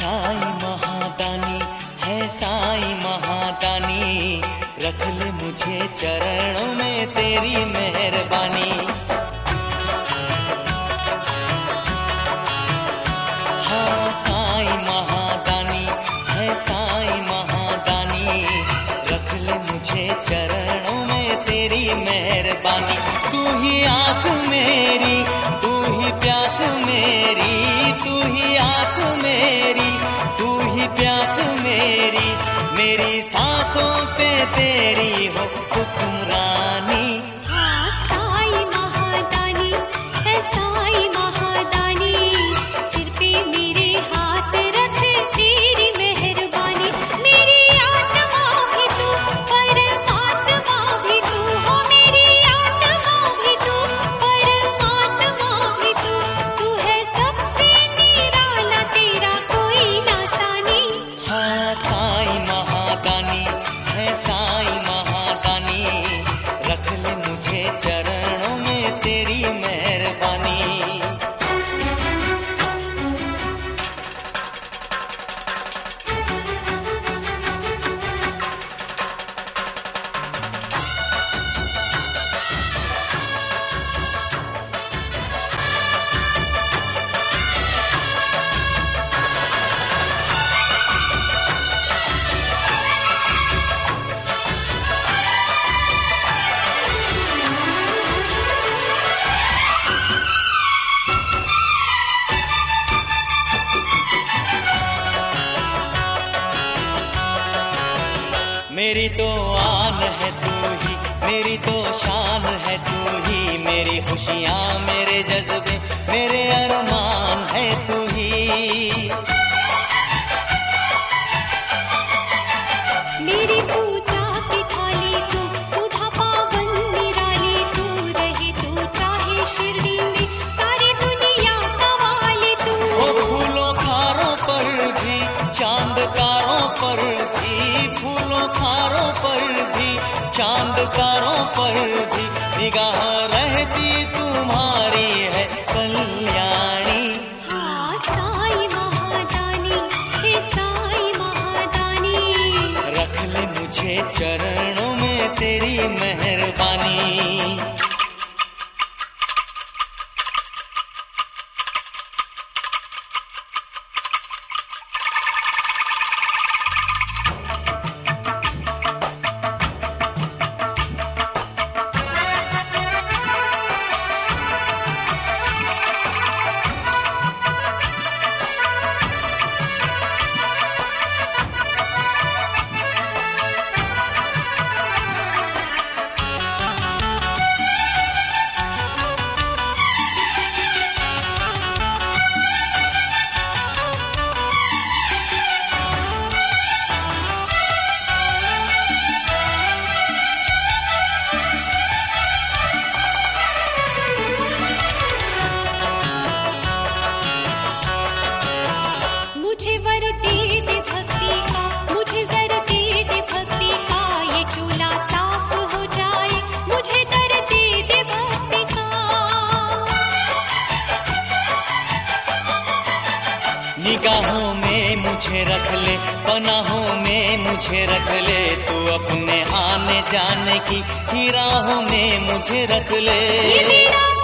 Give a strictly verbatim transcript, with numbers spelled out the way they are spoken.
साईं महादानी है साईं महादानी, रख ले मुझे चरणों में तेरी मेहरबानी। हाँ साईं महादानी है साईं महादानी, रख ले मुझे चरणों में तेरी मेहरबानी। तू ही आस मेरी, तू ही प्यास मेरी, तू ही आस मेरी, तू ही प्यास मेरी, मेरी सांसों पे तेरी हो हुक्मरानी। हाँ साईं महादानी है साईं महादानी, सिर पे मेरे हाथ रख तेरी मेहरबानी। मेरी आत्मा भी तू, परमात्मा भी तू हो, मेरी आत्मा भी तू, परमात्मा भी तू, तू है सबसे निराला, तेरा कोई ना सानी। हाँ साईं महादानी है साईं महादानी, रख ले मुझे चरणों में तेरी मेहरबानी। मेरी तो आन है तू ही, मेरी तो शान है तू ही, मेरी खुशियाँ मेरे जज्बे मेरे अरमान है तू ही। मेरी पूजा की थाली तू, सुधा पावन निराली तू, रहे तू चाहे शिरडी में सारी दुनिया का वाली तू। ओ फूलों खारों पर भी, चांदकारों पर भी, फूलों खारों पर भी, चांदकारों पर भी, निगाह रहती तुम्हारी है कल्याणी। हाँ साईं महादानी है साईं महादानी, रख ले मुझे चरणों में तेरी मेहरबानी। मुझे वर दे दे भक्ति का, मुझे जर दे दे भक्ति का, ये चूल्हा साफ हो जाए, मुझे दर दे दे भक्ति का। निगाहों में मुझे रख ले, पनाहों में मुझे रख ले, तू अपने आने जाने की ही राहों में मुझे रख ले। ये मेरा